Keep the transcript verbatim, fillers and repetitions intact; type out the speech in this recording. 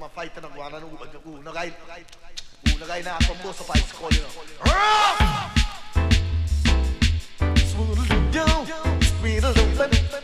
a fight and go on and who no guy who no guy now come bust up his skull, you know. Smooth down, speed a little bit.